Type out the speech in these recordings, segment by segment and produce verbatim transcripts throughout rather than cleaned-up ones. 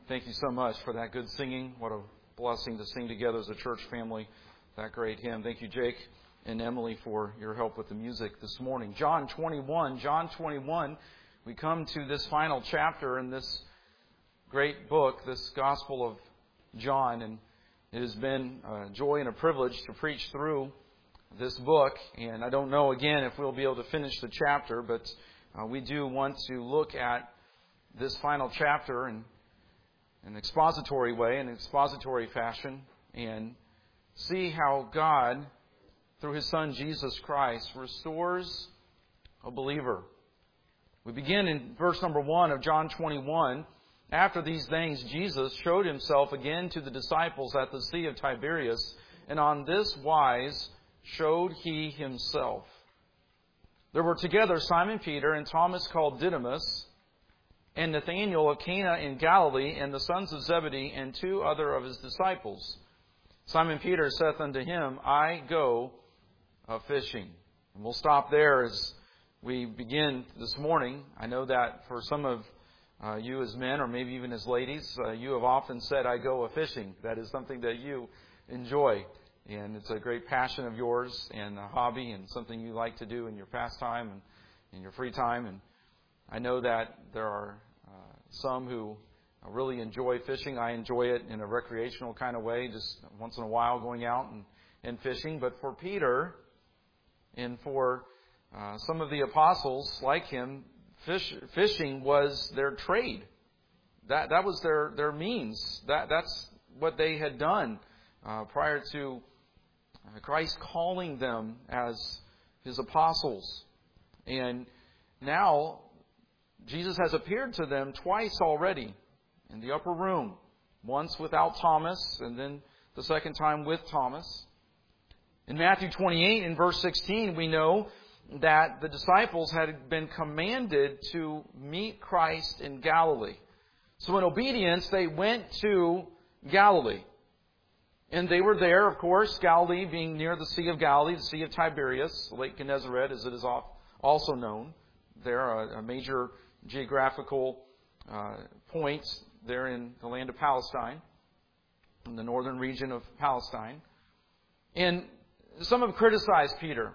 Thank you so much for that good singing. What a blessing to sing together as a church family. That great hymn. Thank you, Jake and Emily, for your help with the music this morning. John twenty-one. John twenty-one. We come to this final chapter in this great book, this Gospel of John. And it has been a joy and a privilege to preach through this book. And I don't know, again, if we'll be able to finish the chapter, but uh, we do want to look at this final chapter in an expository way, in an expository fashion, and see how God, through His Son Jesus Christ, restores a believer. We begin in verse number one of John twenty-one. After these things, Jesus showed Himself again to the disciples at the Sea of Tiberias, and on this wise showed He Himself. There were together Simon Peter and Thomas called Didymus, and Nathanael of Cana in Galilee, and the sons of Zebedee, and two other of his disciples. Simon Peter saith unto him, I go a-fishing. And we'll stop there as we begin this morning. I know that for some of uh, you as men, or maybe even as ladies, uh, you have often said, I go a-fishing. That is something that you enjoy. And it's a great passion of yours, and a hobby, and something you like to do in your pastime and in your free time. And I know that there are uh, some who really enjoy fishing. I enjoy it in a recreational kind of way, just once in a while going out and, and fishing. But for Peter and for uh, some of the apostles like him, fish, fishing was their trade. That that was their, their means. That That's what they had done uh, prior to Christ calling them as His apostles. And now Jesus has appeared to them twice already in the upper room. Once without Thomas, and then the second time with Thomas. In Matthew twenty-eight, in verse sixteen, we know that the disciples had been commanded to meet Christ in Galilee. So in obedience, they went to Galilee. And they were there, of course, Galilee being near the Sea of Galilee, the Sea of Tiberias, Lake Gennesaret, as it is also known. There, a major geographical uh, point there in the land of Palestine, in the northern region of Palestine. And some have criticized Peter.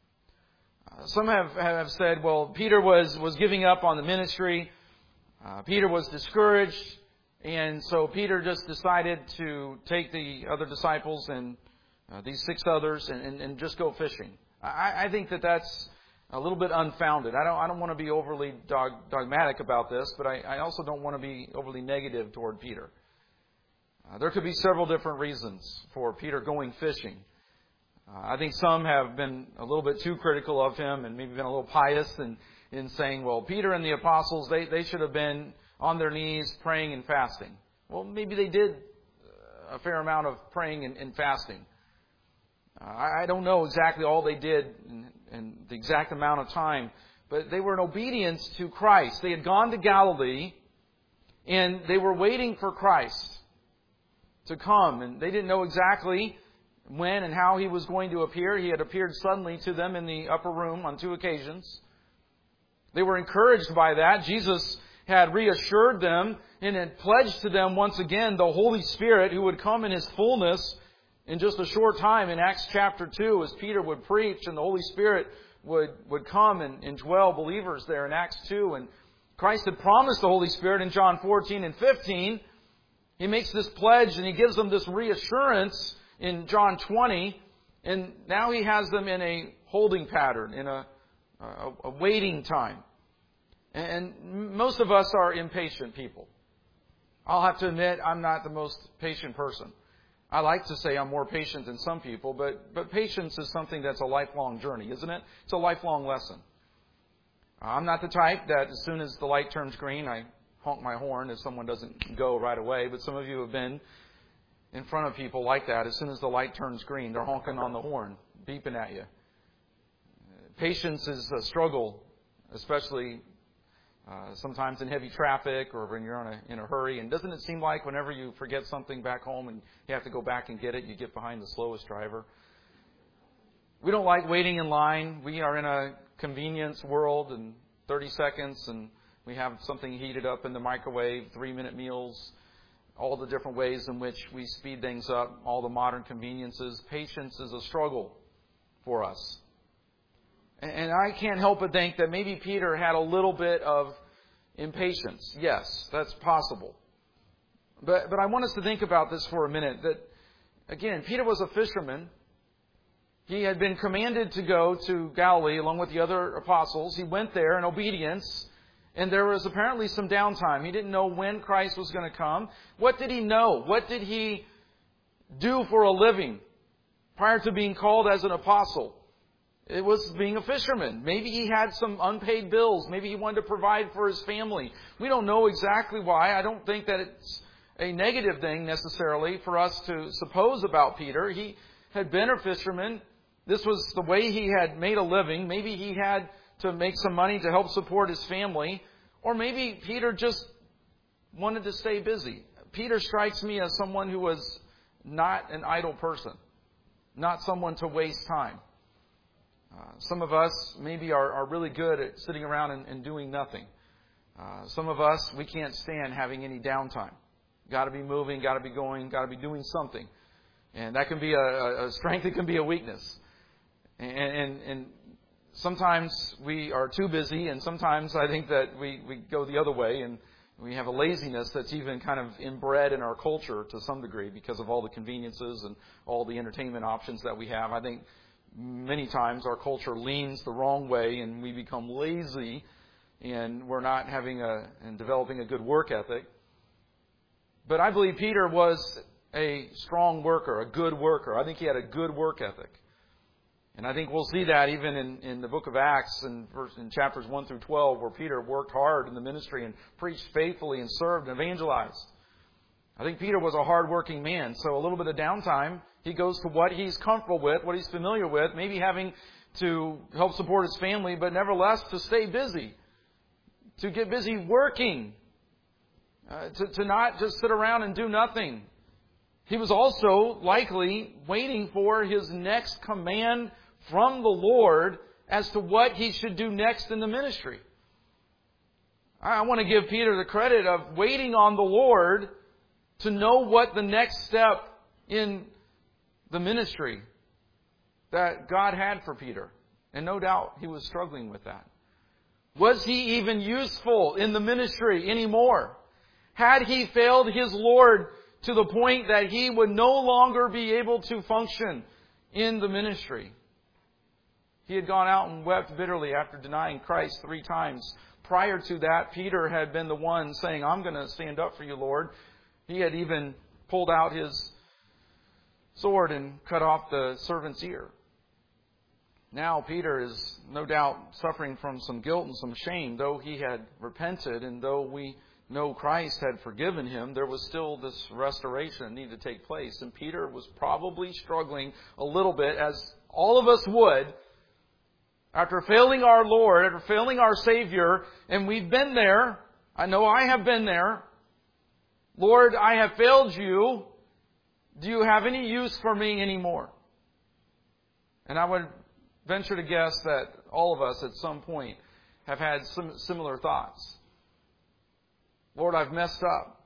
Uh, some have, have said, well, Peter was, was giving up on the ministry. Uh, Peter was discouraged. And so Peter just decided to take the other disciples and uh, these six others and, and, and just go fishing. I, I think that that's a little bit unfounded. I don't I don't want to be overly dog, dogmatic about this, but I, I also don't want to be overly negative toward Peter. Uh, there could be several different reasons for Peter going fishing. Uh, I think some have been a little bit too critical of him and maybe been a little pious in, in saying, well, Peter and the apostles, they, they should have been on their knees praying and fasting. Well, maybe they did a fair amount of praying and, and fasting. Uh, I, I don't know exactly all they did and, and the exact amount of time, but they were in obedience to Christ. They had gone to Galilee, and they were waiting for Christ to come. And they didn't know exactly when and how He was going to appear. He had appeared suddenly to them in the upper room on two occasions. They were encouraged by that. Jesus had reassured them and had pledged to them once again the Holy Spirit, who would come in His fullness in just a short time in Acts chapter two, as Peter would preach, and the Holy Spirit would, would come and, and dwell believers there in Acts two. And Christ had promised the Holy Spirit in John fourteen and fifteen. He makes this pledge and He gives them this reassurance in John twenty. And now He has them in a holding pattern, in a, a, a waiting time. And most of us are impatient people. I'll have to admit, I'm not the most patient person. I like to say I'm more patient than some people, but, but patience is something that's a lifelong journey, isn't it? It's a lifelong lesson. I'm not the type that as soon as the light turns green, I honk my horn if someone doesn't go right away. But some of you have been in front of people like that. As soon as the light turns green, they're honking on the horn, beeping at you. Patience is a struggle, especially Uh, sometimes in heavy traffic or when you're on a, in a hurry. And doesn't it seem like whenever you forget something back home and you have to go back and get it, you get behind the slowest driver? We don't like waiting in line. We are in a convenience world, and thirty seconds and we have something heated up in the microwave, three-minute meals. all the different ways in which we speed things up, all the modern conveniences. Patience is a struggle for us. And I can't help but think that maybe Peter had a little bit of impatience. Yes, that's possible. But but I want us to think about this for a minute. That, again, Peter was a fisherman. He had been commanded to go to Galilee along with the other apostles. He went there in obedience. And there was apparently some downtime. He didn't know when Christ was going to come. What did he know? What did he do for a living prior to being called as an apostle? It was being a fisherman. Maybe he had some unpaid bills. Maybe he wanted to provide for his family. We don't know exactly why. I don't think that it's a negative thing necessarily for us to suppose about Peter. He had been a fisherman. This was the way he had made a living. Maybe he had to make some money to help support his family. Or maybe Peter just wanted to stay busy. Peter strikes me as someone who was not an idle person. Not someone to waste time. Uh, some of us maybe are, are really good at sitting around and, and doing nothing. Uh, some of us, we can't stand having any downtime. Got to be moving, got to be going, got to be doing something. And that can be a, a strength, it can be a weakness. And, and, and sometimes we are too busy, and sometimes I think that we, we go the other way, and we have a laziness that's even kind of inbred in our culture to some degree because of all the conveniences and all the entertainment options that we have. I think many times our culture leans the wrong way, and we become lazy, and we're not having a and developing a good work ethic. But I believe Peter was a strong worker, a good worker. I think he had a good work ethic. And I think we'll see that even in, in the book of Acts in, verse, in chapters one through twelve, where Peter worked hard in the ministry and preached faithfully and served and evangelized. I think Peter was a hard-working man, so a little bit of downtime, he goes to what he's comfortable with, what he's familiar with, maybe having to help support his family, but nevertheless to stay busy, to get busy working, uh, to, to not just sit around and do nothing. He was also likely waiting for his next command from the Lord as to what he should do next in the ministry. I want to give Peter the credit of waiting on the Lord to know what the next step in the ministry that God had for Peter. And no doubt he was struggling with that. Was he even useful in the ministry anymore? Had he failed his Lord to the point that he would no longer be able to function in the ministry? He had gone out and wept bitterly after denying Christ three times. Prior to that, Peter had been the one saying, I'm going to stand up for you, Lord. He had even pulled out his sword and cut off the servant's ear. Now Peter is no doubt suffering from some guilt and some shame. Though he had repented and though we know Christ had forgiven him, there was still this restoration that needed to take place. And Peter was probably struggling a little bit, as all of us would, after failing our Lord, after failing our Savior. And we've been there. I know I have been there. Lord, I have failed you. Do you have any use for me anymore? And I would venture to guess that all of us at some point have had some similar thoughts. Lord, I've messed up.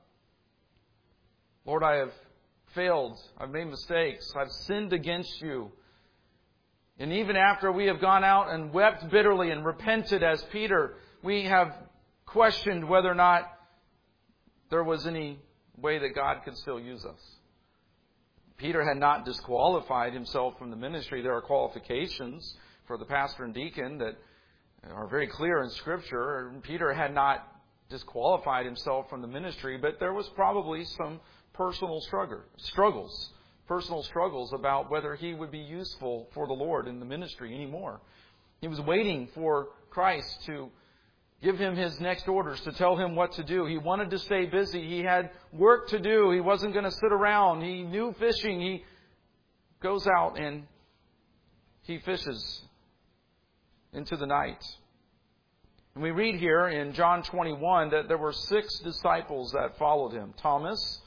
Lord, I have failed. I've made mistakes. I've sinned against you. And even after we have gone out and wept bitterly and repented as Peter, we have questioned whether or not there was any way that God could still use us. Peter had not disqualified himself from the ministry. There are qualifications for the pastor and deacon that are very clear in Scripture. Peter had not disqualified himself from the ministry, but there was probably some personal struggle, struggles, personal struggles about whether he would be useful for the Lord in the ministry anymore. He was waiting for Christ to give him his next orders, to tell him what to do. He wanted to stay busy. He had work to do. He wasn't going to sit around. He knew fishing. He goes out and he fishes into the night. And we read here in John twenty-one that there were six disciples that followed him. Thomas,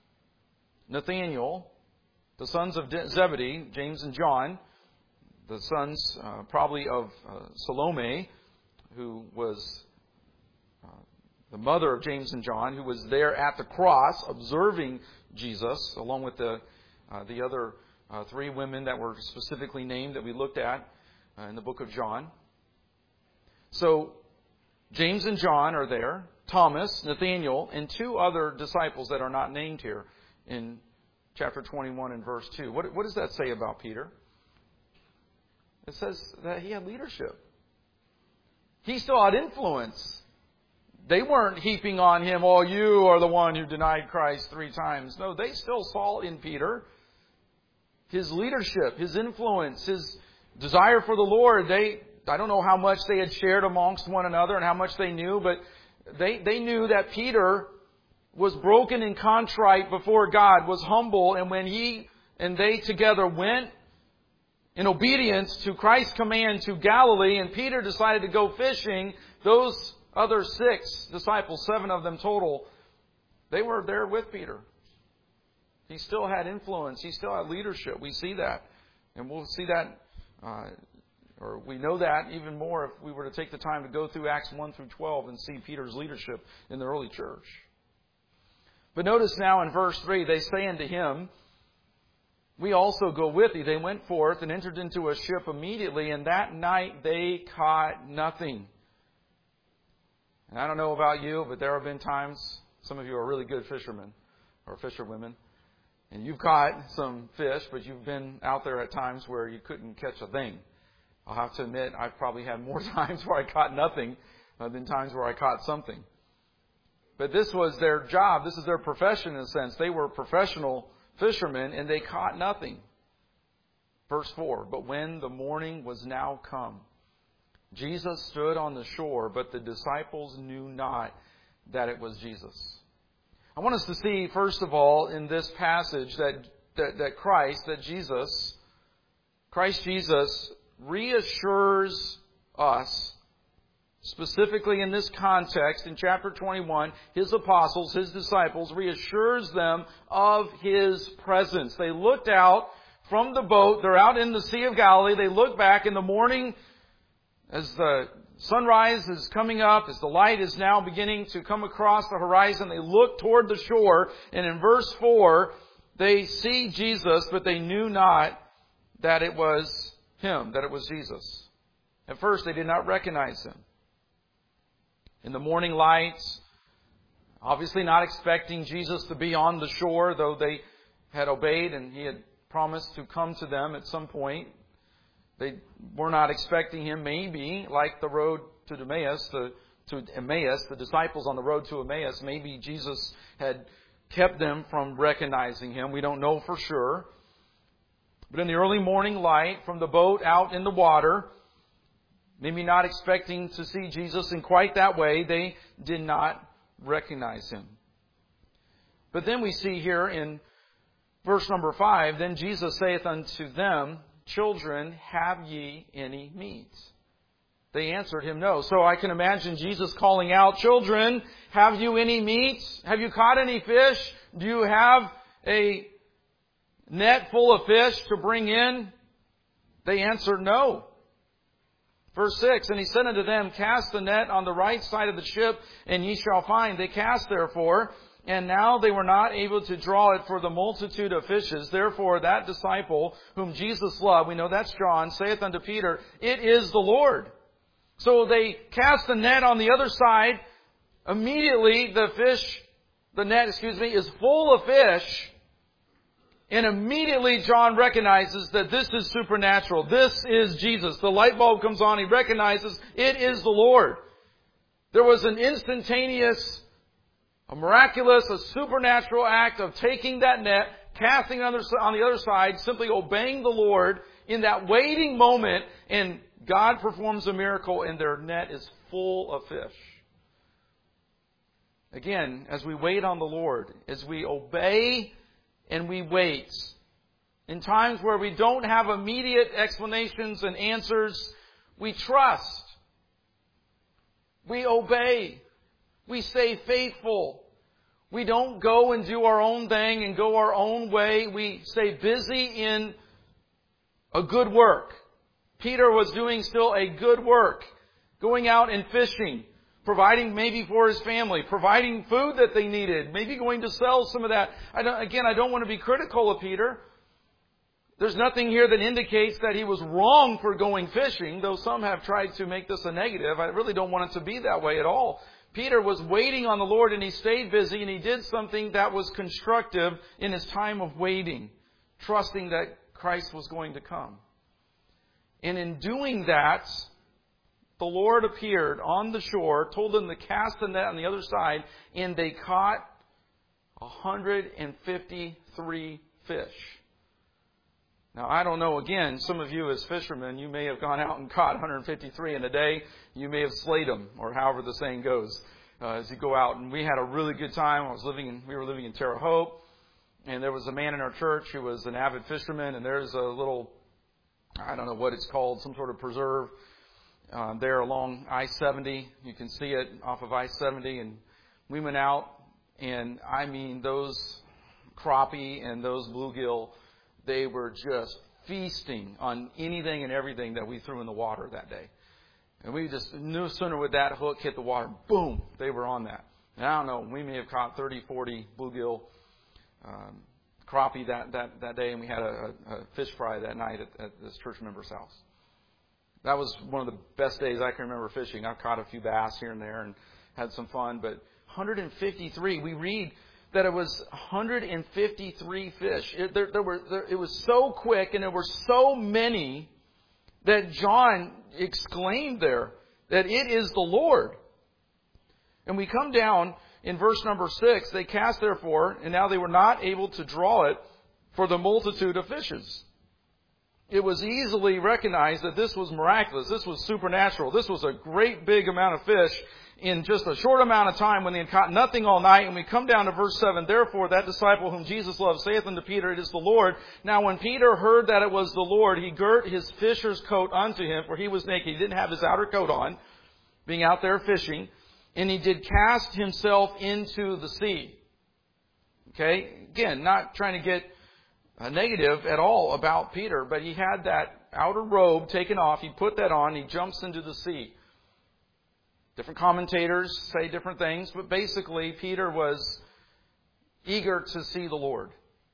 Nathanael, the sons of Zebedee, James and John, the sons uh, probably of uh, Salome, who was uh, the mother of James and John, who was there at the cross observing Jesus, along with the uh, the other uh, three women that were specifically named that we looked at uh, in the book of John. So James and John are there, Thomas, Nathanael, and two other disciples that are not named here in chapter twenty-one and verse two. What, what does that say about Peter? It says that he had leadership. He still had influence. They weren't heaping on him, oh, you are the one who denied Christ three times. No, they still saw in Peter his leadership, his influence, his desire for the Lord. They, I don't know how much they had shared amongst one another and how much they knew, but they, they knew that Peter was broken and contrite before God, was humble, and when he and they together went in obedience to Christ's command to Galilee, and Peter decided to go fishing, those other six disciples, seven of them total, they were there with Peter. He still had influence. He still had leadership. We see that. And we'll see that, uh, or we know that even more if we were to take the time to go through Acts one through twelve and see Peter's leadership in the early church. But notice now in verse three, they say unto him, we also go with thee. They went forth and entered into a ship immediately, and that night they caught nothing. And I don't know about you, but there have been times, some of you are really good fishermen or fisherwomen, and you've caught some fish, but you've been out there at times where you couldn't catch a thing. I'll have to admit, I've probably had more times where I caught nothing uh, than times where I caught something. But this was their job. This is their profession in a sense. They were professional fishermen, and they caught nothing. Verse four, but when the morning was now come, Jesus stood on the shore, but the disciples knew not that it was Jesus. I want us to see, first of all, in this passage that, that, that Christ, that Jesus, Christ Jesus reassures us, specifically in this context, in chapter twenty-one, His apostles, His disciples, reassures them of His presence. They looked out from the boat. They're out in the Sea of Galilee. They look back in the morning as the sunrise is coming up, as the light is now beginning to come across the horizon. They look toward the shore, and in verse four, they see Jesus, but they knew not that it was Him, that it was Jesus. At first, they did not recognize Him. In the morning lights, obviously not expecting Jesus to be on the shore, though they had obeyed and He had promised to come to them at some point. They were not expecting Him, maybe, like the road to Emmaus, the, to Emmaus, the disciples on the road to Emmaus, maybe Jesus had kept them from recognizing Him. We don't know for sure. But in the early morning light, from the boat out in the water, maybe not expecting to see Jesus in quite that way, they did not recognize Him. But then we see here in verse number five, then Jesus saith unto them, children, have ye any meat? They answered Him, no. So I can imagine Jesus calling out, children, have you any meat? Have you caught any fish? Do you have a net full of fish to bring in? They answered, no. Verse six, and He said unto them, cast the net on the right side of the ship, and ye shall find. They cast therefore, and now they were not able to draw it for the multitude of fishes. Therefore that disciple whom Jesus loved, we know that's John, saith unto Peter, it is the Lord. So they cast the net on the other side. Immediately the fish, the net, excuse me, is full of fish. And immediately John recognizes that this is supernatural. This is Jesus. The light bulb comes on. He recognizes it is the Lord. There was an instantaneous, a miraculous, a supernatural act of taking that net, casting it on the other side, simply obeying the Lord in that waiting moment, and God performs a miracle and their net is full of fish. Again, as we wait on the Lord, as we obey and we wait, in times where we don't have immediate explanations and answers, we trust. We obey. We stay faithful. We don't go and do our own thing and go our own way. We stay busy in a good work. Peter was doing still a good work, going out and fishing, providing maybe for his family, providing food that they needed, maybe going to sell some of that. I don't, again, I don't want to be critical of Peter. There's nothing here that indicates that he was wrong for going fishing, though some have tried to make this a negative. I really don't want it to be that way at all. Peter was waiting on the Lord, and he stayed busy, and he did something that was constructive in his time of waiting, trusting that Christ was going to come. And in doing that, the Lord appeared on the shore, told them to cast the net on the other side, and they caught one hundred fifty-three fish. Now, I don't know, again, some of you as fishermen, you may have gone out and caught one hundred fifty-three in a day. You may have slayed them, or however the saying goes, uh, as you go out. And we had a really good time. I was living in, we were living in Terre Haute, and there was a man in our church who was an avid fisherman, and there's a little, I don't know what it's called, some sort of preserve uh, there along I seventy. You can see it off of I seventy, and we went out, and I mean, those crappie and those bluegill, they were just feasting on anything and everything that we threw in the water that day. And we just, no sooner would that hook hit the water, boom, they were on that. And I don't know, we may have caught thirty, forty bluegill, um, crappie that, that, that day, and we had a, a fish fry that night at, at this church member's house. That was one of the best days I can remember fishing. I've caught a few bass here and there and had some fun, but one hundred fifty-three, we read that it was one hundred fifty-three fish. It, there, there were, there, it was so quick, and there were so many that John exclaimed there that it is the Lord. And we come down in verse number six. They cast therefore, and now they were not able to draw it for the multitude of fishes. It was easily recognized that this was miraculous. This was supernatural. This was a great big amount of fish in just a short amount of time when they had caught nothing all night. And we come down to verse seven. Therefore, that disciple whom Jesus loved saith unto Peter, it is the Lord. Now, when Peter heard that it was the Lord, he girt his fisher's coat unto him, for he was naked. He didn't have his outer coat on, being out there fishing. And he did cast himself into the sea. Okay? Again, not trying to get a negative at all about Peter, but he had that outer robe taken off. He put that on. He jumps into the sea. Different commentators say different things, but basically Peter was eager to see the Lord.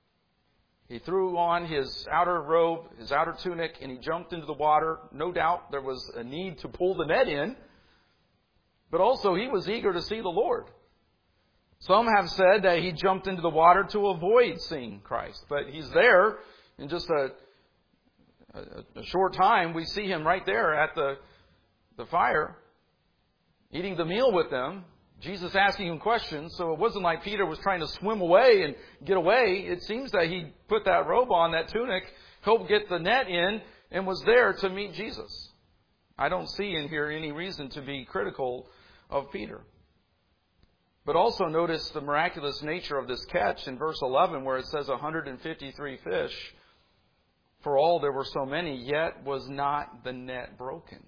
He threw on his outer robe, his outer tunic, and he jumped into the water. No doubt there was a need to pull the net in, but also he was eager to see the Lord. Some have said that he jumped into the water to avoid seeing Christ, but he's there in just a, a, a short time. We see him right there at the, the fire, eating the meal with them. Jesus asking him questions, so it wasn't like Peter was trying to swim away and get away. It seems that he put that robe on, that tunic, helped get the net in, and was there to meet Jesus. I don't see in here any reason to be critical of Peter. But also notice the miraculous nature of this catch in verse eleven, where it says one hundred fifty-three fish. For all there were so many, yet was not the net broken.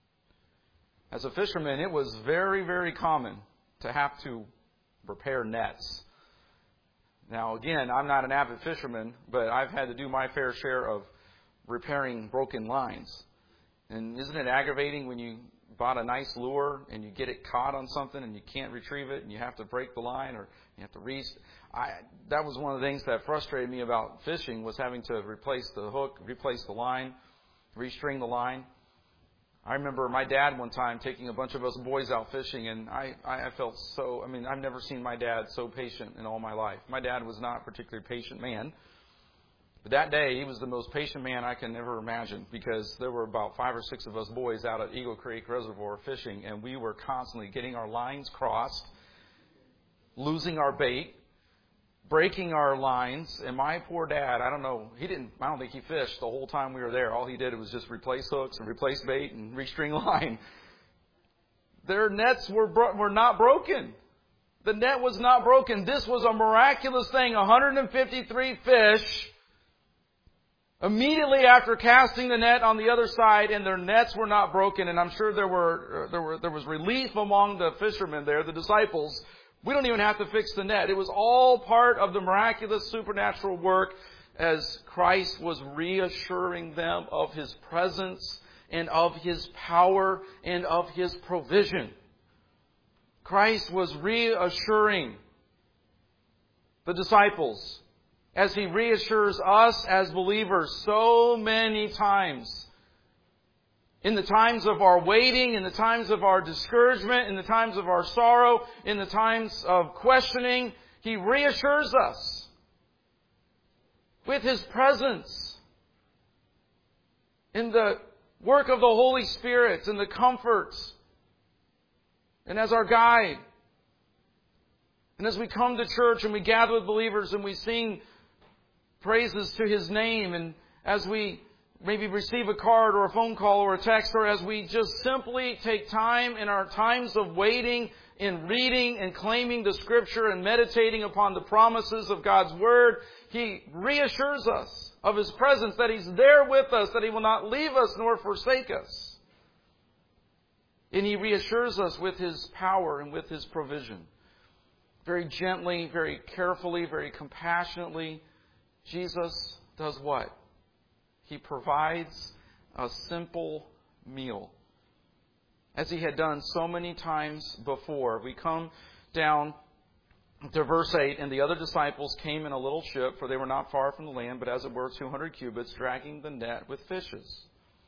As a fisherman, it was very, very common to have to repair nets. Now, again, I'm not an avid fisherman, but I've had to do my fair share of repairing broken lines. And isn't it aggravating when you bought a nice lure and you get it caught on something and you can't retrieve it and you have to break the line or you have to re... I, that was one of the things that frustrated me about fishing, was having to replace the hook, replace the line, restring the line. I remember my dad one time taking a bunch of us boys out fishing, and I, I felt so, I mean, I've never seen my dad so patient in all my life. My dad was not a particularly patient man. But that day, he was the most patient man I can ever imagine, because there were about five or six of us boys out at Eagle Creek Reservoir fishing, and we were constantly getting our lines crossed, losing our bait, breaking our lines. And my poor dad, I don't know, he didn't, I don't think he fished the whole time we were there. All he did was just replace hooks and replace bait and restring line. Their nets were bro- were not broken. The net was not broken. This was a miraculous thing. one hundred fifty-three fish. Immediately after casting the net on the other side, and their nets were not broken, and I'm sure there were there were there was relief among the fishermen there, the disciples. We don't even have to fix the net. It was all part of the miraculous supernatural work as Christ was reassuring them of His presence and of His power and of His provision. Christ was reassuring the disciples as He reassures us as believers so many times. In the times of our waiting, in the times of our discouragement, in the times of our sorrow, in the times of questioning, He reassures us with His presence, in the work of the Holy Spirit, in the comforts, and as our guide. And as we come to church and we gather with believers and we sing praises to His name, and as we maybe receive a card or a phone call or a text, or as we just simply take time in our times of waiting, in reading and claiming the Scripture and meditating upon the promises of God's Word, He reassures us of His presence, that He's there with us, that He will not leave us nor forsake us. And He reassures us with His power and with His provision. Very gently, very carefully, very compassionately, Jesus does what? He provides a simple meal, as He had done so many times before. We come down to verse eight, and the other disciples came in a little ship, for they were not far from the land, but as it were two hundred cubits, dragging the net with fishes.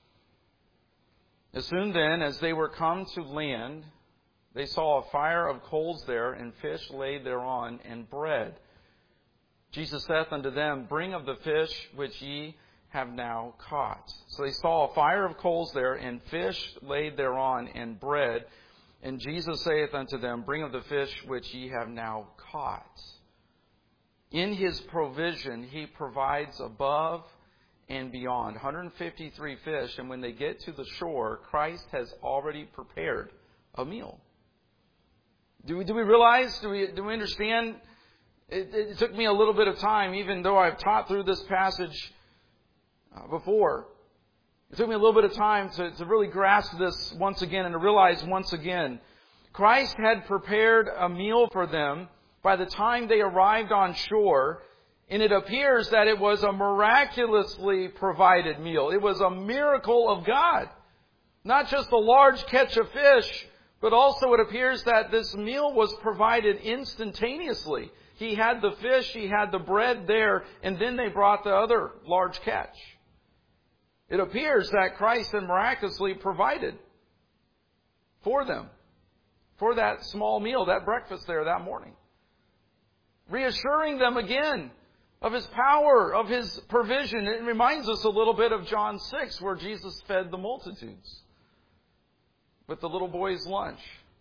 As soon then as they were come to land, they saw a fire of coals there, and fish laid thereon, and bread. Jesus saith unto them, Bring of the fish which ye have now caught. So they saw a fire of coals there, and fish laid thereon, and bread. And Jesus saith unto them, Bring of the fish which ye have now caught. In His provision, He provides above and beyond. one hundred fifty-three fish, and when they get to the shore, Christ has already prepared a meal. Do we, do we realize, do we, do we understand? It, it took me a little bit of time, even though I've taught through this passage Uh, before. It took me a little bit of time to, to really grasp this once again and to realize once again. Christ had prepared a meal for them by the time they arrived on shore, and it appears that it was a miraculously provided meal. It was a miracle of God. Not just a large catch of fish, but also it appears that this meal was provided instantaneously. He had the fish, He had the bread there, and then they brought the other large catch. It appears that Christ had miraculously provided for them, for that small meal, that breakfast there that morning. Reassuring them again of His power, of His provision. It reminds us a little bit of John six, where Jesus fed the multitudes with the little boy's lunch.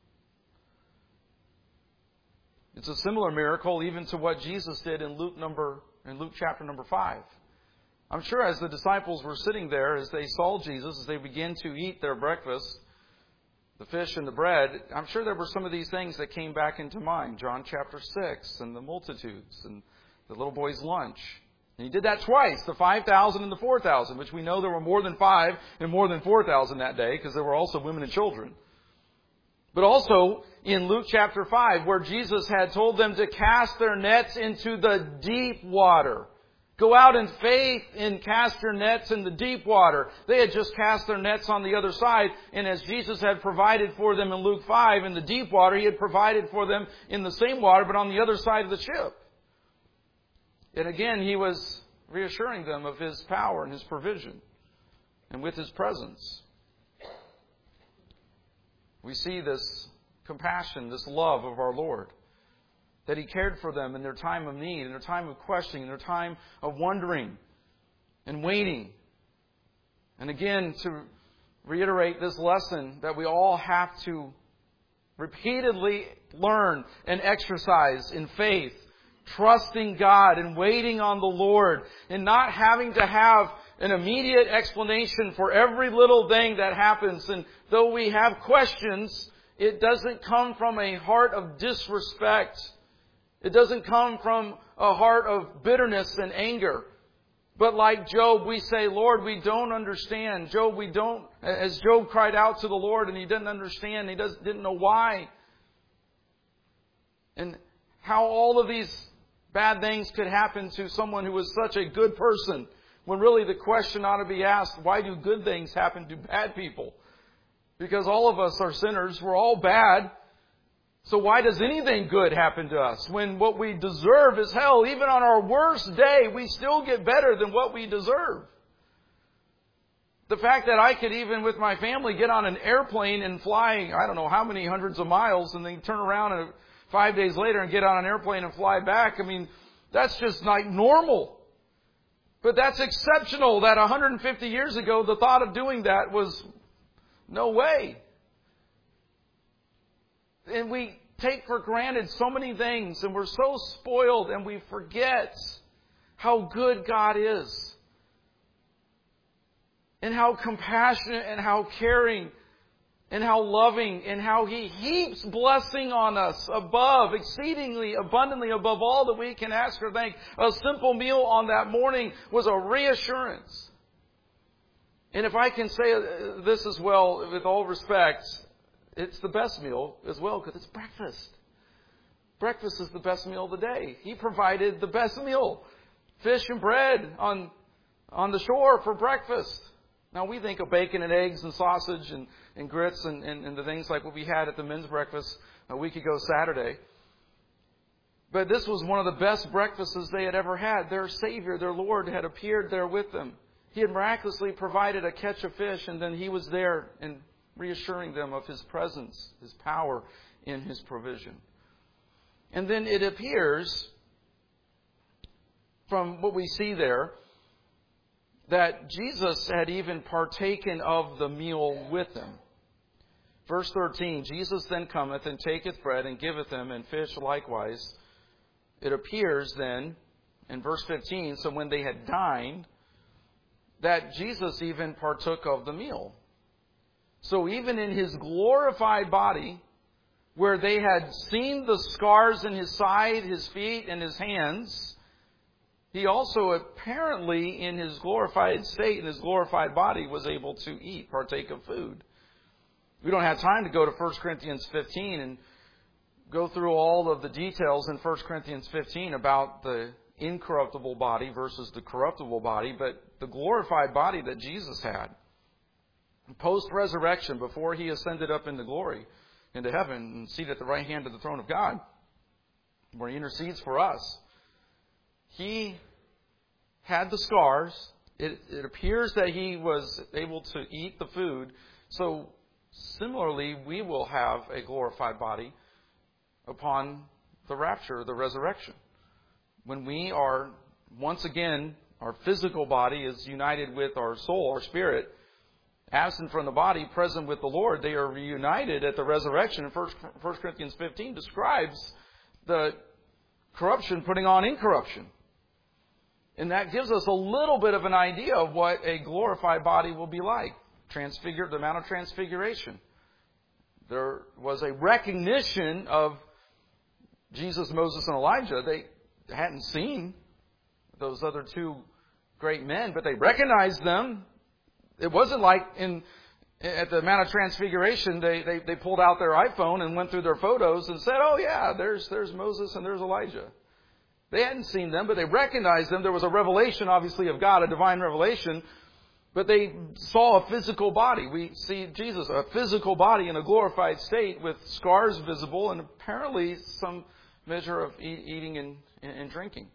It's a similar miracle even to what Jesus did in Luke number in Luke chapter number five. I'm sure as the disciples were sitting there, as they saw Jesus, as they began to eat their breakfast, the fish and the bread, I'm sure there were some of these things that came back into mind. John chapter six, and the multitudes, and the little boy's lunch. And He did that twice, the five thousand and the four thousand, which we know there were more than five and more than four thousand that day, because there were also women and children. But also in Luke chapter five, where Jesus had told them to cast their nets into the deep water. Go out in faith and cast your nets in the deep water. They had just cast their nets on the other side. And as Jesus had provided for them in Luke five in the deep water, He had provided for them in the same water, but on the other side of the ship. And again, He was reassuring them of His power and His provision, and with His presence. We see this compassion, this love of our Lord, that He cared for them in their time of need, in their time of questioning, in their time of wondering and waiting. And again, to reiterate this lesson that we all have to repeatedly learn and exercise in faith, trusting God and waiting on the Lord, and not having to have an immediate explanation for every little thing that happens. And though we have questions, it doesn't come from a heart of disrespect. It doesn't come from a heart of bitterness and anger. But like Job, we say, Lord, we don't understand. Job, we don't, as Job cried out to the Lord and he didn't understand, he doesn't, didn't know why. And how all of these bad things could happen to someone who was such a good person, when really the question ought to be asked, why do good things happen to bad people? Because all of us are sinners. We're all bad. So why does anything good happen to us when what we deserve is hell? Even on our worst day, we still get better than what we deserve. The fact that I could even with my family get on an airplane and fly, I don't know how many hundreds of miles, and then turn around and five days later and get on an airplane and fly back. I mean, that's just like normal. But that's exceptional that one hundred fifty years ago, the thought of doing that was no way. And we take for granted so many things, and we're so spoiled, and we forget how good God is. And how compassionate and how caring and how loving and how He heaps blessing on us above, exceedingly abundantly above all that we can ask or think. A simple meal on that morning was a reassurance. And if I can say this as well, with all respect, it's the best meal as well because it's breakfast. Breakfast is the best meal of the day. He provided the best meal. Fish and bread on, on the shore for breakfast. Now, we think of bacon and eggs and sausage and, and grits and, and, and the things like what we had at the men's breakfast a week ago Saturday. But this was one of the best breakfasts they had ever had. Their Savior, their Lord, had appeared there with them. He had miraculously provided a catch of fish, and then He was there and reassuring them of His presence, His power in His provision. And then it appears from what we see there that Jesus had even partaken of the meal with them. Verse thirteen, Jesus then cometh and taketh bread and giveth them, and fish likewise. It appears then, in verse fifteen, so when they had dined, that Jesus even partook of the meal. So even in His glorified body, where they had seen the scars in His side, His feet, and His hands, He also apparently, in His glorified state, in His glorified body, was able to eat, partake of food. We don't have time to go to First Corinthians fifteen and go through all of the details in First Corinthians fifteen about the incorruptible body versus the corruptible body, but the glorified body that Jesus had, post-resurrection, before He ascended up into glory, into heaven, and seated at the right hand of the throne of God, where He intercedes for us, He had the scars. It, it appears that He was able to eat the food. So similarly, we will have a glorified body upon the rapture, the resurrection. When we are, once again, our physical body is united with our soul, our spirit, absent from the body, present with the Lord, they are reunited at the resurrection. And First Corinthians fifteen describes the corruption putting on incorruption. And that gives us a little bit of an idea of what a glorified body will be like. Transfigure, the Mount of Transfiguration. There was a recognition of Jesus, Moses, and Elijah. They hadn't seen those other two great men, but they recognized them. It wasn't like in at the Mount of Transfiguration, they, they, they pulled out their iPhone and went through their photos and said, oh yeah, there's there's Moses and there's Elijah. They hadn't seen them, but they recognized them. There was a revelation, obviously, of God, a divine revelation. But they saw a physical body. We see Jesus, a physical body in a glorified state with scars visible and apparently some measure of eat, eating and, and drinking.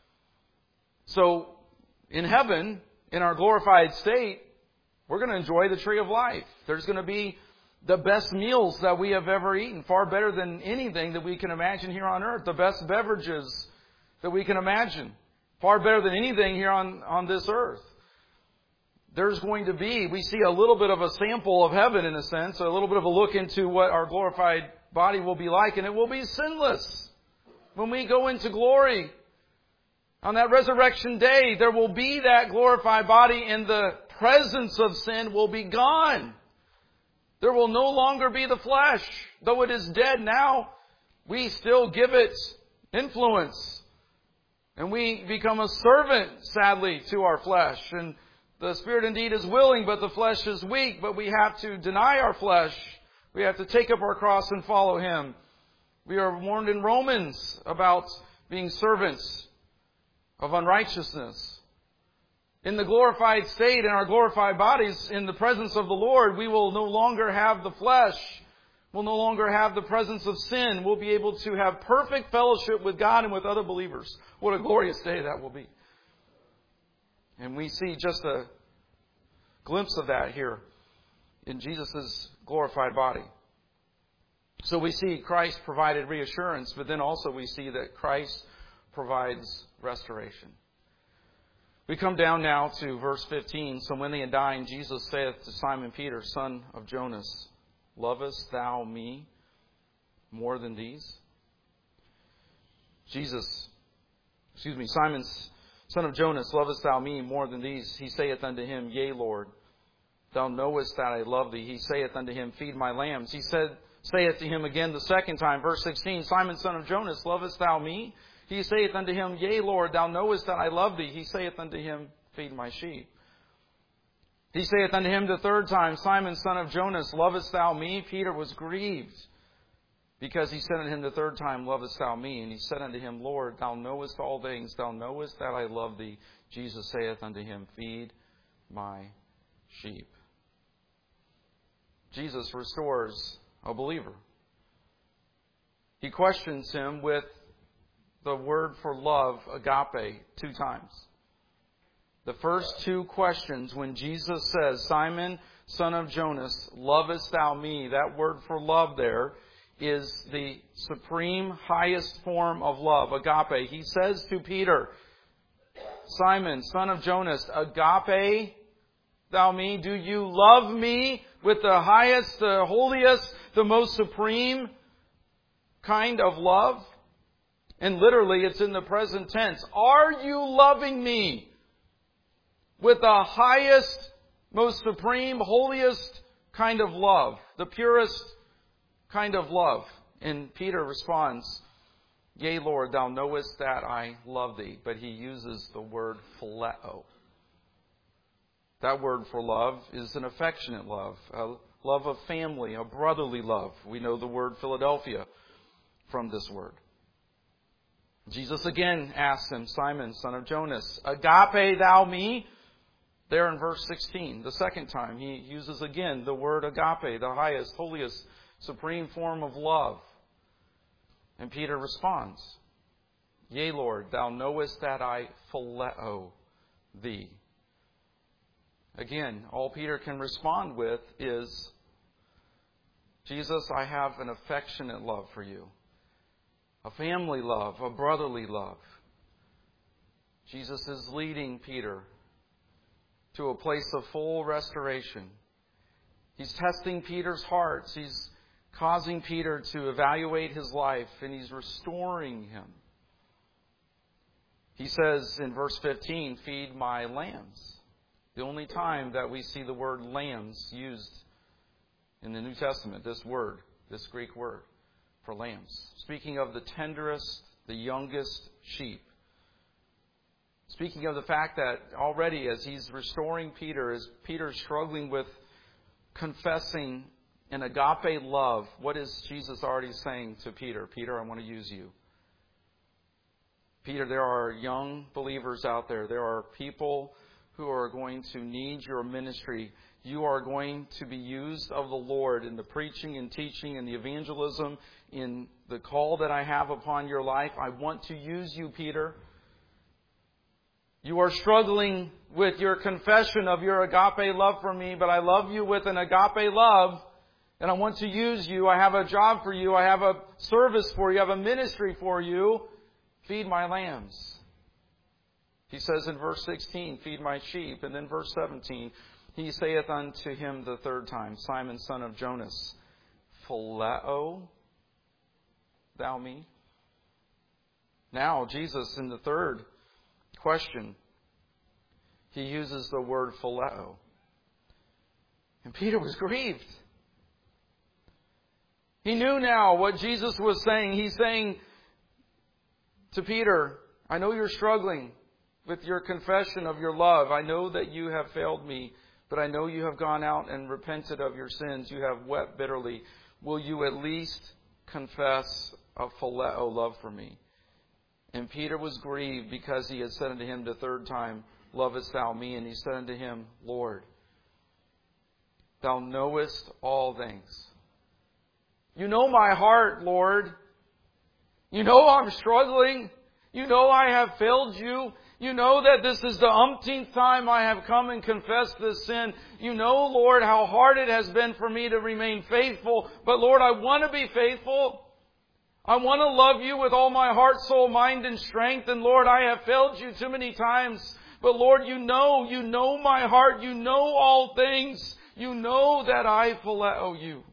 So in heaven, in our glorified state, we're going to enjoy the tree of life. There's going to be the best meals that we have ever eaten, far better than anything that we can imagine here on earth. The best beverages that we can imagine. Far better than anything here on, on this earth. There's going to be, we see a little bit of a sample of heaven in a sense, a little bit of a look into what our glorified body will be like, and it will be sinless. When we go into glory, on that resurrection day, there will be that glorified body, and the presence of sin will be gone. There will no longer be the flesh. Though it is dead now, we still give it influence. And we become a servant, sadly, to our flesh. And the spirit indeed is willing, but the flesh is weak. But we have to deny our flesh. We have to take up our cross and follow Him. We are warned in Romans about being servants of unrighteousness. In the glorified state, in our glorified bodies, in the presence of the Lord, we will no longer have the flesh. We'll no longer have the presence of sin. We'll be able to have perfect fellowship with God and with other believers. What a glorious day that will be. And we see just a glimpse of that here in Jesus' glorified body. So we see Christ provided reassurance, but then also we see that Christ provides restoration. We come down now to verse fifteen. So when they had dined, Jesus saith to Simon Peter, son of Jonas, lovest thou me more than these? Jesus, excuse me, Simon, son of Jonas, lovest thou me more than these? He saith unto him, Yea, Lord, thou knowest that I love thee. He saith unto him, Feed my lambs. He said, saith to him again the second time, verse sixteen, Simon, son of Jonas, lovest thou me? He saith unto him, Yea, Lord, thou knowest that I love thee. He saith unto him, Feed my sheep. He saith unto him the third time, Simon, son of Jonas, lovest thou me? Peter was grieved, because he said unto him the third time, Lovest thou me? And he said unto him, Lord, thou knowest all things. Thou knowest that I love thee. Jesus saith unto him, Feed my sheep. Jesus restores a believer. He questions him with the word for love, agape, two times. The first two questions, when Jesus says, Simon, son of Jonas, lovest thou me? That word for love there is the supreme, highest form of love, agape. He says to Peter, Simon, son of Jonas, agape thou me? Do you love me with the highest, the holiest, the most supreme kind of love? And literally, it's in the present tense. Are you loving me with the highest, most supreme, holiest kind of love? The purest kind of love? And Peter responds, Yea, Lord, thou knowest that I love thee. But he uses the word phileo. That word for love is an affectionate love, a love of family, a brotherly love. We know the word Philadelphia from this word. Jesus again asks him, Simon, son of Jonas, agape thou me? There in verse sixteen, the second time, he uses again the word agape, the highest, holiest, supreme form of love. And Peter responds, Yea, Lord, thou knowest that I phileo thee. Again, all Peter can respond with is, Jesus, I have an affectionate love for you. A family love, a brotherly love. Jesus is leading Peter to a place of full restoration. He's testing Peter's hearts. He's causing Peter to evaluate his life, and he's restoring him. He says in verse fifteen, Feed my lambs. The only time that we see the word lambs used in the New Testament, this word, this Greek word for lambs. Speaking of the tenderest, the youngest sheep. Speaking of the fact that already as he's restoring Peter, as Peter's struggling with confessing an agape love, what is Jesus already saying to Peter? Peter, I want to use you. Peter, there are young believers out there. There are people who are going to need your ministry. You are going to be used of the Lord in the preaching and teaching and the evangelism, in the call that I have upon your life. I want to use you, Peter. You are struggling with your confession of your agape love for me, but I love you with an agape love, and I want to use you. I have a job for you. I have a service for you. I have a ministry for you. Feed my lambs. He says in verse sixteen, Feed my sheep. And then verse seventeen, He saith unto him the third time, Simon, son of Jonas, phileo thou me? Now, Jesus, in the third question, He uses the word phileo. And Peter was grieved. He knew now what Jesus was saying. He's saying to Peter, I know you're struggling with your confession of your love. I know that you have failed me, but I know you have gone out and repented of your sins. You have wept bitterly. Will you at least confess a phileo love for me? And Peter was grieved because he had said unto him the third time, Lovest thou me? And he said unto him, Lord, thou knowest all things. You know my heart, Lord. You know I'm struggling. You know I have failed you. You know that this is the umpteenth time I have come and confessed this sin. You know, Lord, how hard it has been for me to remain faithful. But Lord, I want to be faithful. I want to love you with all my heart, soul, mind, and strength. And Lord, I have failed you too many times. But Lord, you know, you know my heart. You know all things. You know that I phileo you.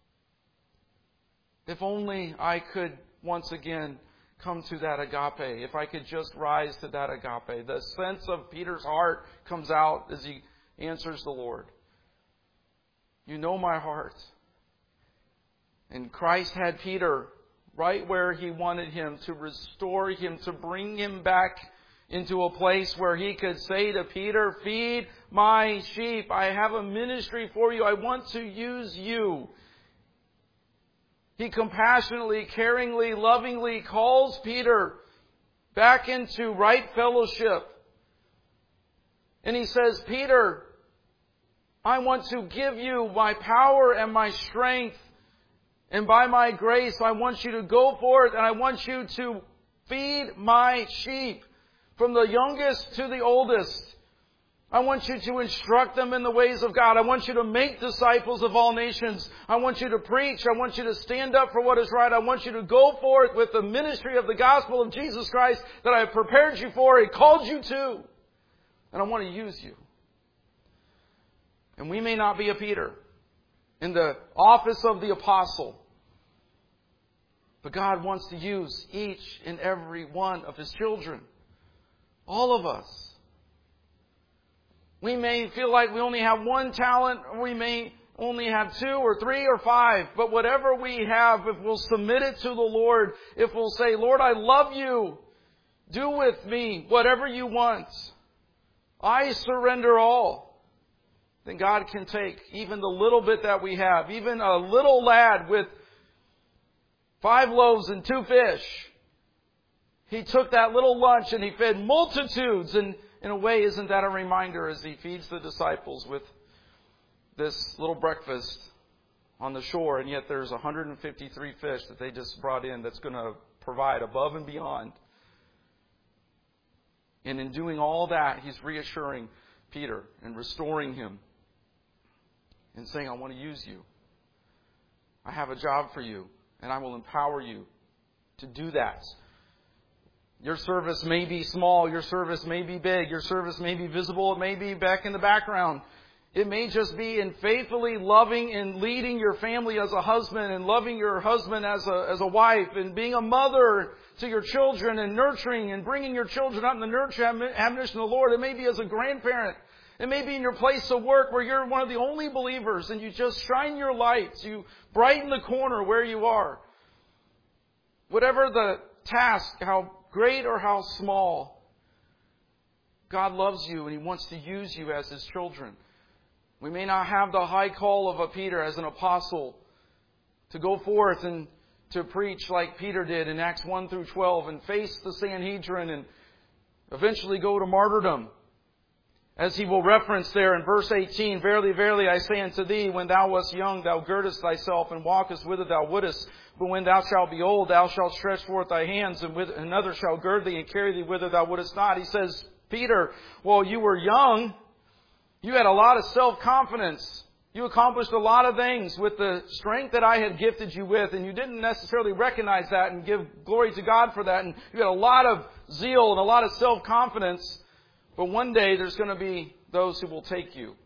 If only I could once again come to that agape. If I could just rise to that agape. The sense of Peter's heart comes out as he answers the Lord. You know my heart. And Christ had Peter right where He wanted him, to restore him, to bring him back into a place where he could say to Peter, feed my sheep. I have a ministry for you. I want to use you. He compassionately, caringly, lovingly calls Peter back into right fellowship. And he says, Peter, I want to give you my power and my strength. And by my grace, I want you to go forth and I want you to feed my sheep. From the youngest to the oldest. I want you to instruct them in the ways of God. I want you to make disciples of all nations. I want you to preach. I want you to stand up for what is right. I want you to go forth with the ministry of the gospel of Jesus Christ that I have prepared you for and called you to. And I want to use you. And we may not be a Peter in the office of the apostle. But God wants to use each and every one of His children. All of us. We may feel like we only have one talent. We may only have two or three or five. But whatever we have, if we'll submit it to the Lord, if we'll say, Lord, I love you. Do with me whatever you want. I surrender all. Then God can take even the little bit that we have. Even a little lad with five loaves and two fish. He took that little lunch and He fed multitudes. And in a way, isn't that a reminder as He feeds the disciples with this little breakfast on the shore? And yet there's one hundred fifty-three fish that they just brought in that's going to provide above and beyond. And in doing all that, He's reassuring Peter and restoring him and saying, I want to use you. I have a job for you and I will empower you to do that. Your service may be small. Your service may be big. Your service may be visible. It may be back in the background. It may just be in faithfully loving and leading your family as a husband and loving your husband as a, as a wife and being a mother to your children and nurturing and bringing your children up in the nurture admonition of the Lord. It may be as a grandparent. It may be in your place of work where you're one of the only believers and you just shine your lights. You brighten the corner where you are. Whatever the task, how great or how small, God loves you and He wants to use you as His children. We may not have the high call of a Peter as an apostle to go forth and to preach like Peter did in Acts one through twelve and face the Sanhedrin and eventually go to martyrdom. As he will reference there in verse eighteen, Verily, verily, I say unto thee, when thou wast young, thou girdest thyself and walkest whither thou wouldest. But when thou shalt be old, thou shalt stretch forth thy hands, and with another shall gird thee and carry thee whither thou wouldest not. He says, Peter, while you were young, you had a lot of self-confidence. You accomplished a lot of things with the strength that I had gifted you with, and you didn't necessarily recognize that and give glory to God for that. And you had a lot of zeal and a lot of self-confidence. But one day there's going to be those who will take you.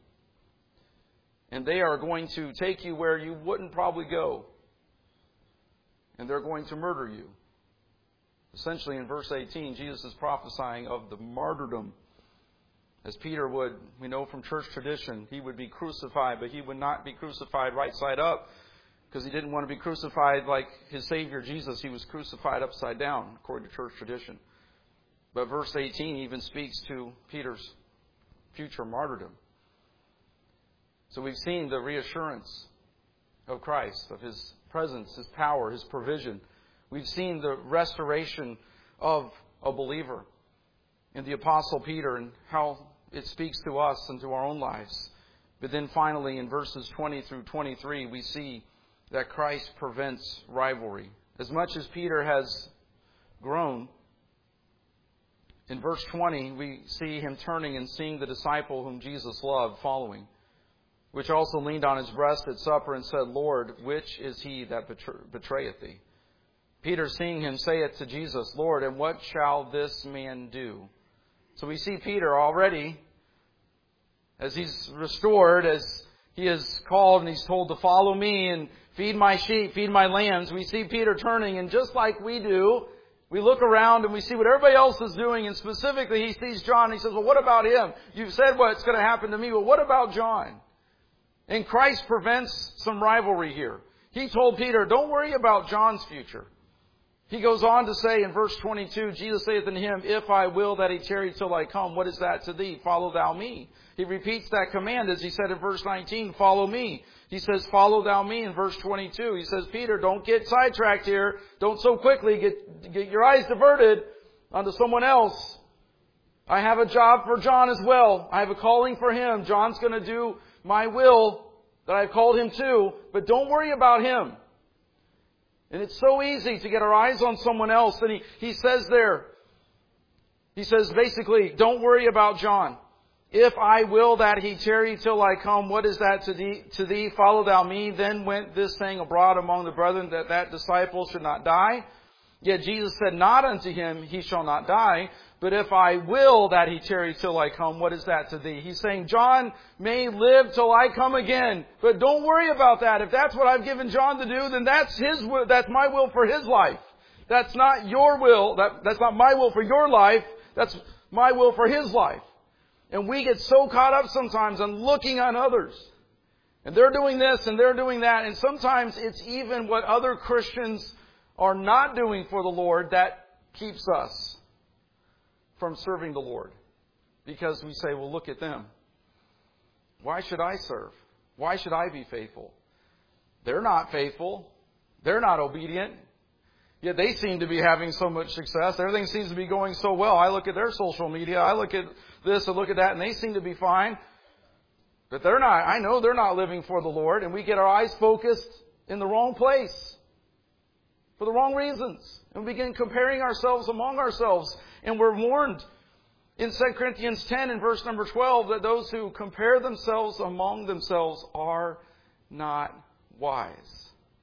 And they are going to take you where you wouldn't probably go. And they're going to murder you. Essentially in verse eighteen, Jesus is prophesying of the martyrdom. As Peter would, we know from church tradition, he would be crucified, but he would not be crucified right side up because he didn't want to be crucified like his Savior Jesus. He was crucified upside down, according to church tradition. But verse eighteen even speaks to Peter's future martyrdom. So we've seen the reassurance of Christ, of His presence, His power, His provision. We've seen the restoration of a believer in the Apostle Peter and how it speaks to us and to our own lives. But then finally in verses twenty through twenty-three, we see that Christ prevents rivalry. As much as Peter has grown, in verse twenty, we see him turning and seeing the disciple whom Jesus loved following, which also leaned on his breast at supper and said, Lord, which is he that betrayeth thee? Peter, seeing him, saith to Jesus, Lord, and what shall this man do? So we see Peter already, as he's restored, as he is called and he's told to follow me and feed my sheep, feed my lambs. We see Peter turning, and just like we do, we look around and we see what everybody else is doing, and specifically he sees John and he says, well, what about him? You've said what's going to happen to me, but what about John? And Christ prevents some rivalry here. He told Peter, don't worry about John's future. He goes on to say in verse twenty-two, Jesus saith unto him, If I will that he tarry till I come, what is that to thee? Follow thou me. He repeats that command as he said in verse nineteen, follow me. He says, follow thou me in verse twenty-two. He says, Peter, don't get sidetracked here. Don't so quickly get, get your eyes diverted onto someone else. I have a job for John as well. I have a calling for him. John's going to do my will that I've called him to, but don't worry about him. And it's so easy to get our eyes on someone else. And he, he says there, he says basically, don't worry about John. If I will that he tarry till I come, what is that to thee? To thee, follow thou me. Then went this saying abroad among the brethren, that that disciple should not die. Yet Jesus said not unto him, he shall not die. But if I will that he tarry till I come, what is that to thee? He's saying, John may live till I come again. But don't worry about that. If that's what I've given John to do, then that's his will, that's my will for his life. That's not your will. That, that's not my will for your life. That's my will for his life. And we get so caught up sometimes on looking on others. And they're doing this and they're doing that. And sometimes it's even what other Christians are not doing for the Lord that keeps us from serving the Lord. Because we say, well, look at them. Why should I serve? Why should I be faithful? They're not faithful. They're not obedient. Yet they seem to be having so much success. Everything seems to be going so well. I look at their social media. I look at this and look at that, and they seem to be fine. But they're not. I know they're not living for the Lord. And we get our eyes focused in the wrong place for the wrong reasons. And we begin comparing ourselves among ourselves. And we're warned in Second Corinthians ten and verse number twelve that those who compare themselves among themselves are not wise.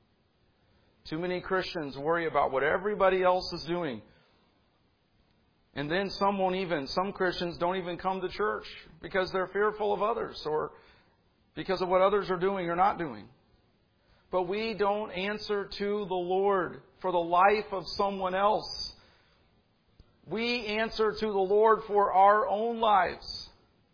Too many Christians worry about what everybody else is doing. And then some won't even, some Christians don't even come to church because they're fearful of others or because of what others are doing or not doing. But we don't answer to the Lord for the life of someone else. We answer to the Lord for our own lives.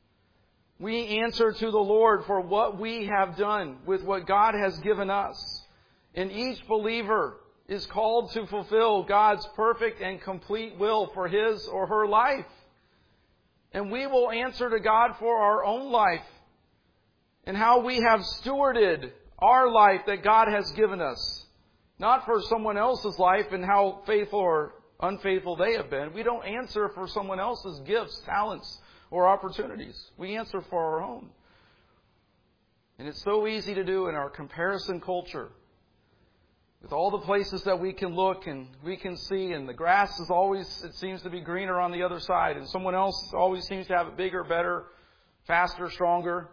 We answer to the Lord for what we have done with what God has given us. And each believer is called to fulfill God's perfect and complete will for his or her life. And we will answer to God for our own life and how we have stewarded our life that God has given us. Not for someone else's life and how faithful or unfaithful they have been. We don't answer for someone else's gifts, talents, or opportunities. We answer for our own. And it's so easy to do in our comparison culture. With all the places that we can look and we can see, and the grass is always, it seems to be greener on the other side, and someone else always seems to have it bigger, better, faster, stronger.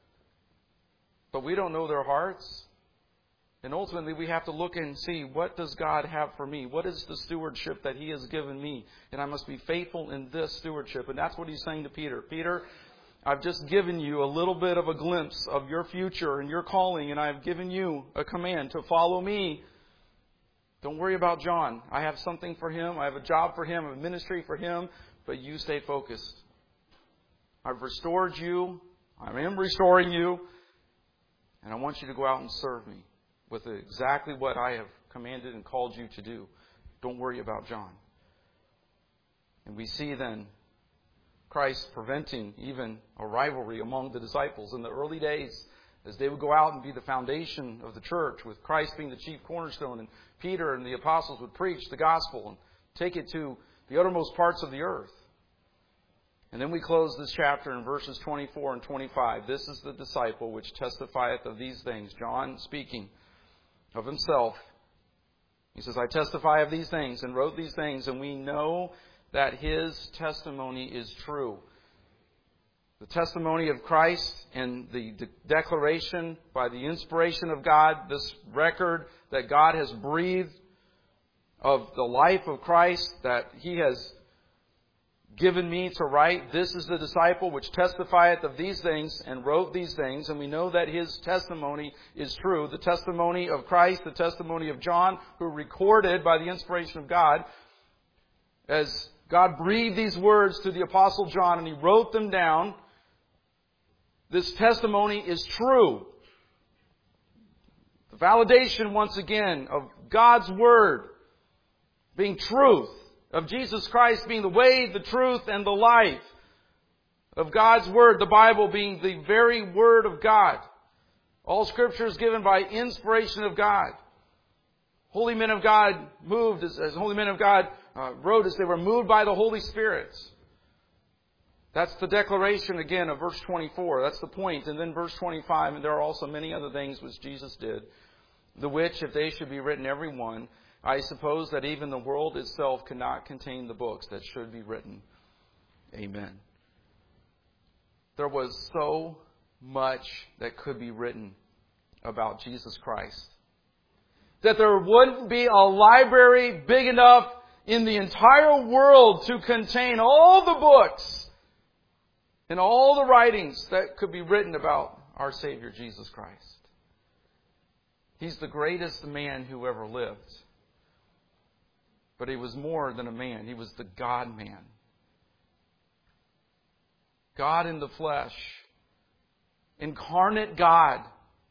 But we don't know their hearts. And ultimately we have to look and see, what does God have for me? What is the stewardship that He has given me? And I must be faithful in this stewardship. And that's what He's saying to Peter. Peter, I've just given you a little bit of a glimpse of your future and your calling, and I've given you a command to follow me. Don't worry about John. I have something for him. I have a job for him, a ministry for him, but you stay focused. I've restored you. I am restoring you. And I want you to go out and serve me with exactly what I have commanded and called you to do. Don't worry about John. And we see then Christ preventing even a rivalry among the disciples in the early days, as they would go out and be the foundation of the church, with Christ being the chief cornerstone, and Peter and the apostles would preach the gospel and take it to the uttermost parts of the earth. And then we close this chapter in verses twenty-four and twenty-five. This is the disciple which testifieth of these things, John speaking, of Himself. He says, I testify of these things and wrote these things, and we know that His testimony is true. The testimony of Christ and the de- declaration by the inspiration of God, this record that God has breathed of the life of Christ that He has given me to write. This is the disciple which testifieth of these things and wrote these things. And we know that his testimony is true. The testimony of Christ, the testimony of John, who recorded by the inspiration of God, as God breathed these words to the Apostle John and he wrote them down. This testimony is true. The validation, once again, of God's Word being truth, of Jesus Christ being the way, the truth, and the life, of God's Word, the Bible being the very Word of God. All Scripture is given by inspiration of God. Holy men of God moved, as, as holy men of God uh, wrote, as they were moved by the Holy Spirit. That's the declaration, again, of verse twenty-four. That's the point. And then verse twenty-five, and there are also many other things which Jesus did, the which, if they should be written every one, I suppose that even the world itself cannot contain the books that should be written. Amen. There was so much that could be written about Jesus Christ, that there wouldn't be a library big enough in the entire world to contain all the books and all the writings that could be written about our Savior Jesus Christ. He's the greatest man who ever lived. But He was more than a man. He was the God-man. God in the flesh. Incarnate God.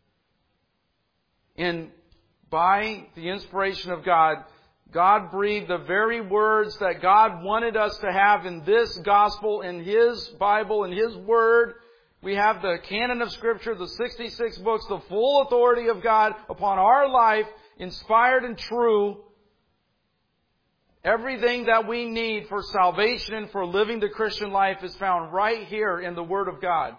And by the inspiration of God, God breathed the very words that God wanted us to have in this gospel, in His Bible, in His Word. We have the canon of Scripture, the sixty-six books, the full authority of God upon our life, inspired and true. Everything that we need for salvation and for living the Christian life is found right here in the Word of God.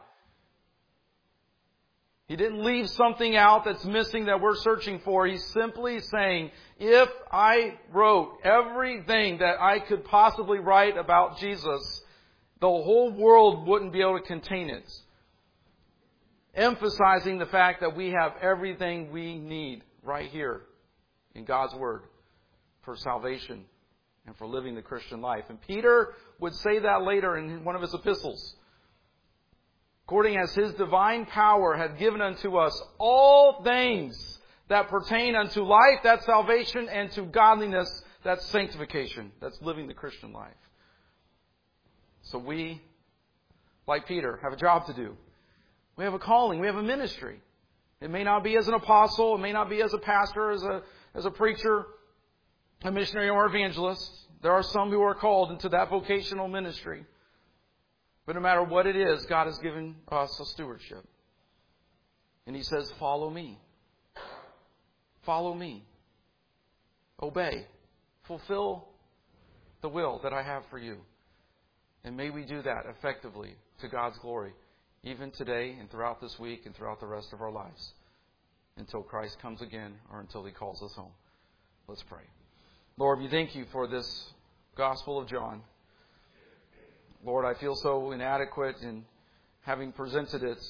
He didn't leave something out that's missing that we're searching for. He's simply saying, if I wrote everything that I could possibly write about Jesus, the whole world wouldn't be able to contain it. Emphasizing the fact that we have everything we need right here in God's Word for salvation and for living the Christian life. And Peter would say that later in one of his epistles. According as His divine power hath given unto us all things that pertain unto life, that's salvation, and to godliness, that's sanctification, that's living the Christian life. So we, like Peter, have a job to do. We have a calling, we have a ministry. It may not be as an apostle, it may not be as a pastor, as a, as a preacher, a missionary or evangelist. There are some who are called into that vocational ministry. But no matter what it is, God has given us a stewardship. And He says, follow me. Follow me. Obey. Fulfill the will that I have for you. And may we do that effectively to God's glory, even today and throughout this week and throughout the rest of our lives, until Christ comes again or until He calls us home. Let's pray. Lord, we thank You for this Gospel of John. Lord, I feel so inadequate in having presented it.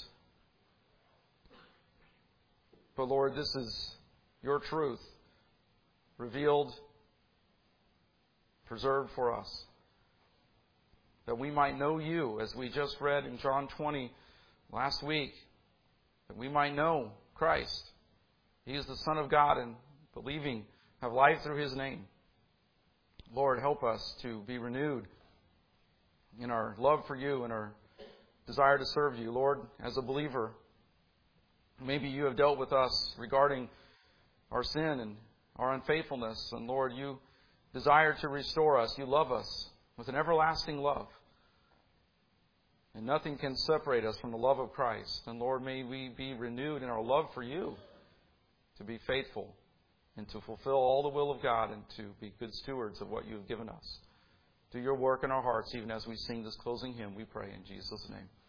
But Lord, this is Your truth, revealed, preserved for us, that we might know You, as we just read in John twenty last week, that we might know Christ. He is the Son of God, and believing, have life through His name. Lord, help us to be renewed in our love for You and our desire to serve You. Lord, as a believer, maybe You have dealt with us regarding our sin and our unfaithfulness. And Lord, You desire to restore us. You love us with an everlasting love. And nothing can separate us from the love of Christ. And Lord, may we be renewed in our love for You, to be faithful and to fulfill all the will of God and to be good stewards of what You have given us. Do Your work in our hearts, even as we sing this closing hymn, we pray in Jesus' name.